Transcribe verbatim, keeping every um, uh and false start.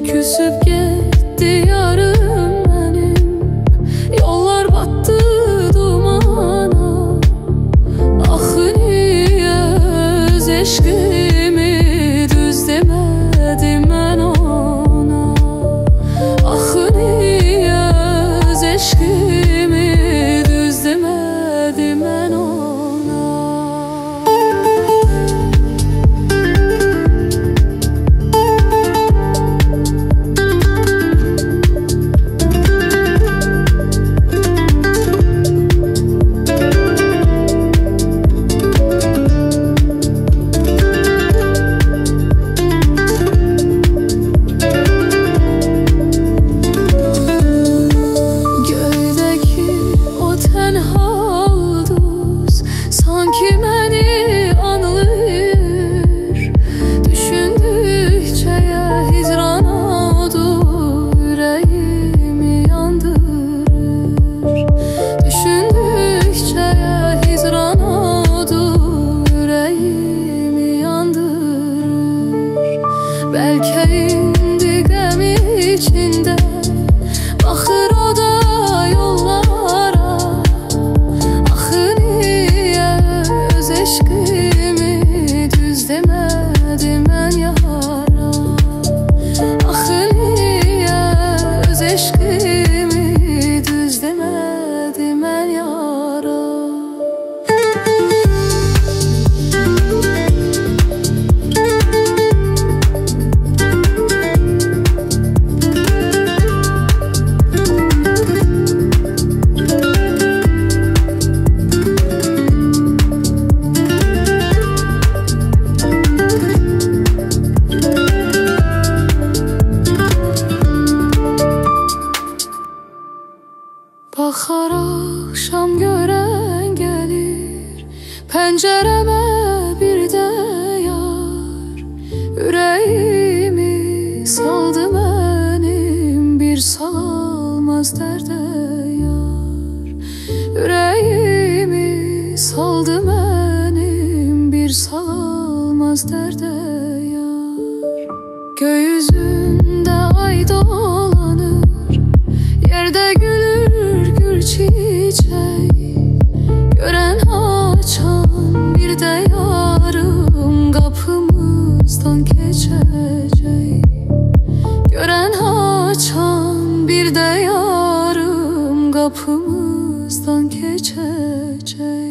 Küsüp gitti yarım benim, yollar battı dumana. Ah niye öz eşkimi düz demedim ben ona. Ah niye öz eşkimi düz demedim ben ona. Sanki beni anlıyor, düşündükçe hicran oldu, yüreğimi yandırır. Düşündükçe hicran oldu, yüreğimi yandırır. Belki intikam içinde bakır o da yollara. Eşkimi düz demedim ben yara. Ah niye öz eşkimi düz demedim ben yara. Bakar akşam gören gelir pencereme bir de yar. Yüreğimi saldı benim bir salmaz derde yar. Yüreğimi saldı benim bir salmaz derde yar. Gökyüzünde ay dolanır, yerde gülür gül çiçek. Gören açan bir de yarım kapımızdan geçecek. Gören açan bir de yarım kapımızdan geçecek.